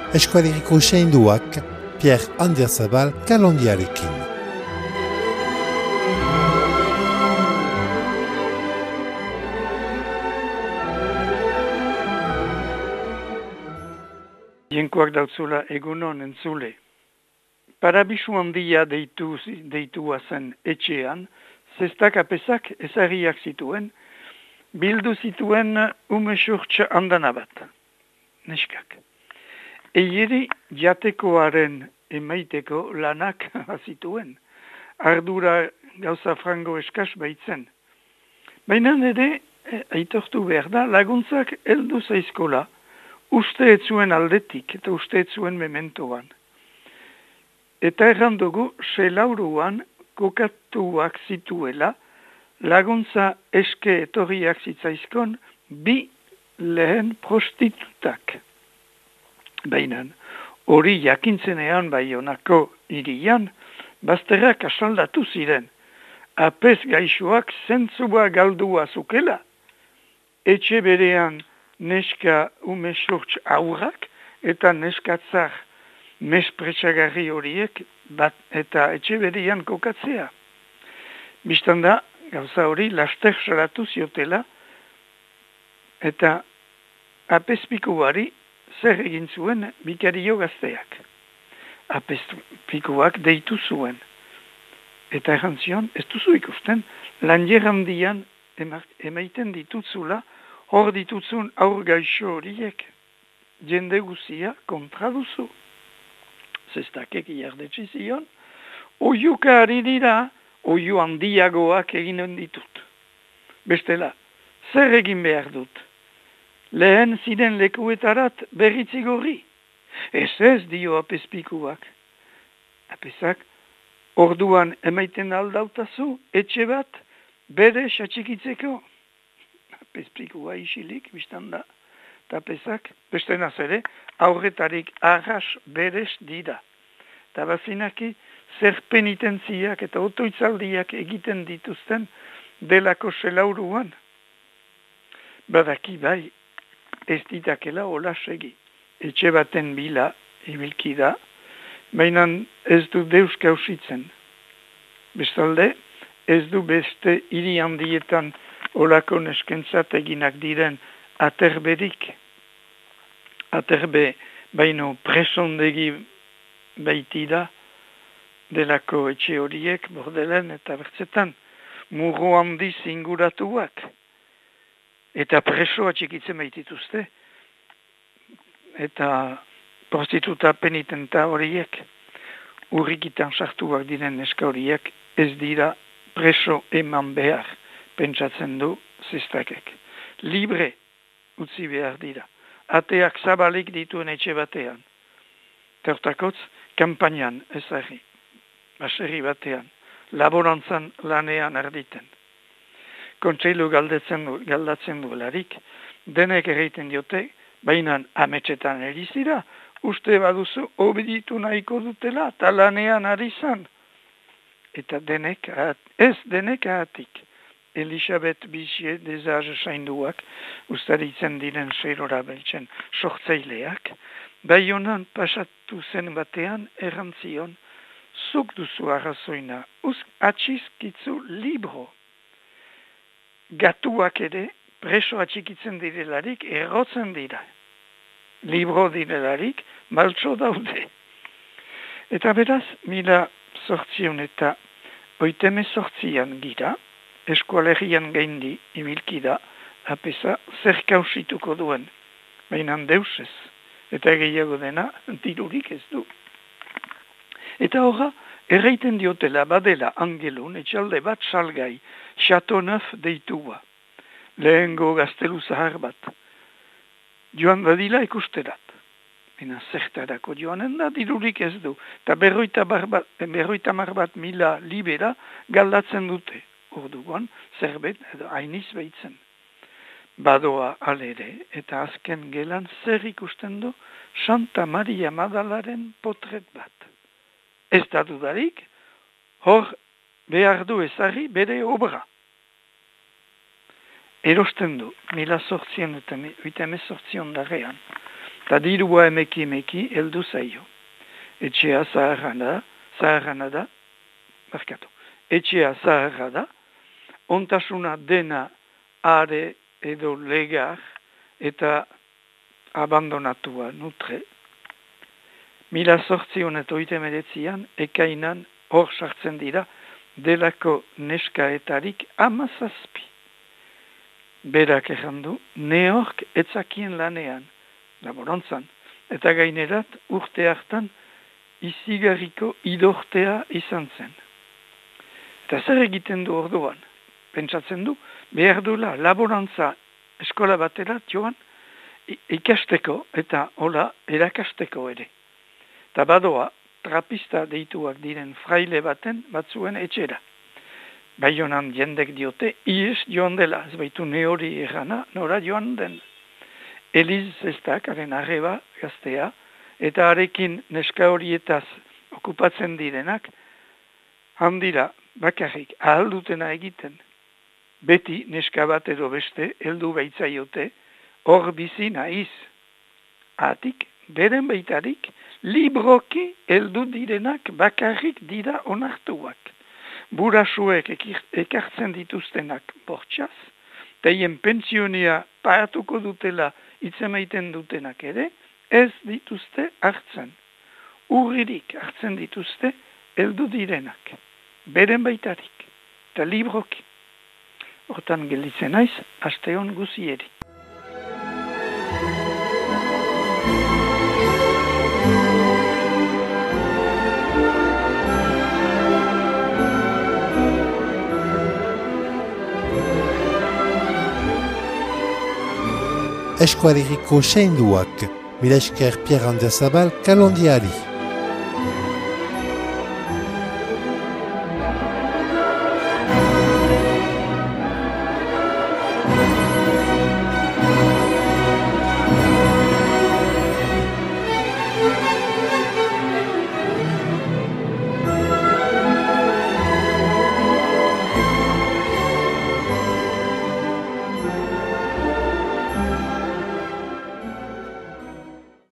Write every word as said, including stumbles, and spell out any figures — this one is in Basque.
Eskualeriko useinduak Pierre Anderzabal kalondiarekin. Jenkoak dautzula egunon entzule. Parabisu handia deitu, deitua zen etxean, zestak apezak ezarriak zituen, bildu zituen umesurtx handana bat. Neskak. Eieri jatekoaren emaiteko lanak zituen, ardura gauza frango eskas baitzen. Baina ere, aitortu behar da, laguntzak heldu zaizkola, uste etzuen aldetik eta uste etzuen mementoan. Eta errandugu, selauruan kokatuak zituela, laguntza eske etorriak zitzaizkon bi lehen prostitutak. Baina, hori jakintzenean Baionako hirian, bazterrak asaldatu ziren. Apez gaixoak zentzua galdua zukela. Etxe berean neska umesurtx aurrak eta neskatzar mespretsagarri horiek bat eta etxe berean kokatzea. Bistan da, gauza hori laster salatu ziotela eta apezpikuari zer egin zuen bikario gazteak. Apezpikuak deitu zuen. Eta errantzion, ez duzu ikusten, lanjer handian emaiten ditutzula, hor ditutzun aur gaixo horiek, jende guzia kontra duzu. Zestakek iardetsi zion, oiuka ari dira, oiu handiagoak eginen ditut. Bestela, zer egin behar dut? Lehen ziren lekuetarat berritzi gorri. Ez ez dio apezpikuak. Apezak, orduan emaiten aldautazu, etxe bat, bere satxikitzeko. Apezpikua isilik, biztan da. Tapezak, beste nazere, aurretarik arras berez dira. Eta bazinaki, zer penitentziak eta otoitzaldiak egiten dituzten delako selauruan. Badaki bai, ez ditakela hola segi. Etxe baten bila, ibilki da, baina ez du deus kausitzen. Bestalde, ez du beste hiri handietan olako neskentzat eginak diren aterberik. Aterbe baino presondegi baitida delako etxe horiek bordelen eta bertzetan murro handiz inguratuak. Eta presoa txikitzen baitituzte. Eta prostituta penitenta horiek urrikitan sartuak diren neska horiek ez dira preso eman behar, pentsatzen du zestakek. Libre utzi behar dira. Ateak zabalik dituen etxe batean. Tertakotz, kampainan ezagri, baserri batean, laborantzan lanean arditen. Kontseilu galdatzen, galdatzen duelarik, denek erreiten diote, baina ametsetan erizira, uste baduzu obeditu nahiko dutela, eta lanean ari zan. Eta denek, ez denek ahatik. Elisabet Bizie dezaz sainduak, ustaritzen diren seirora beltzen sortzaileak, bai honan pasatu zen batean errantzion, zuk duzu arrazoina, uzk atxizkitzu libro. Gatuak ere, preso atxikitzen direlarik, errotzen dira. Libro direlarik, maltso daude. Eta beraz, mila sortzion eta oiteme sortzian gira, eskualerian gaindi ibilki da, apesa zer kausituko duen, baina deusez, eta gehiago dena dirurik ez du. Eta horra, erraiten diotela badela angelun, etxalde bat salgai, Chateauneuf deitua, lehengo gaztelu zahar bat. Joan dadila ikusterat, baina zertarako joanen da dirurik ez du, eta berroita mar bat mila libera galdatzen dute. Orduan, zerbet edo hainiz behitzen. Badoa alere eta azken gelan zer ikusten du Santa Maria Madalaren potret bat. Ez da dudarik, hor behar du ezari bere obra. Erosten du, mila sortzion eta uiteme sortzion darrean. eta dirua emeki emeki heldu zaio. Etxea zaharra da, zaharra da, markatu, etxea zaharra da, ontasuna dena are edo legar eta abandonatua nutre. Mila sortzion eta oite meretzian, ekainan hor sartzen dira delako neskaetarik amazazpi. Berak errandu, neork etzakien lanean, laborantzan, eta gainerat urte hartan izigarriko idortea izan zen. Eta zer egiten du orduan? Pentsatzen du, behar dula laborantza eskola batera joan ikasteko eta hola erakasteko ere. Eta badoa, trapista deituak diren fraile baten batzuen etxera. Baionan jendek diote, ies joan dela, ez baitu ne hori errana, nora joan den. Eliz zestak, haren arreba gaztea, eta harekin neska horietaz okupatzen direnak, handira bakarrik ahaldutena egiten. Beti neska bat edo beste heldu baitzaiote, hor bizi naiz. Atik, beren baitarik, libroki heldu direnak bakarrik dira onartuak. Burasuek ekartzen dituztenak bortxaz, teien pensionia paratuko dutela itzemaiten dutenak ere, ez dituzte hartzen. Urririk hartzen dituzte heldu direnak. Beren baitarik, eta libroki. Hortan gelditzen naiz, aste hon guzieri. Eskualeriko seinduak, mila esker Pierre Andersabal kalondiari.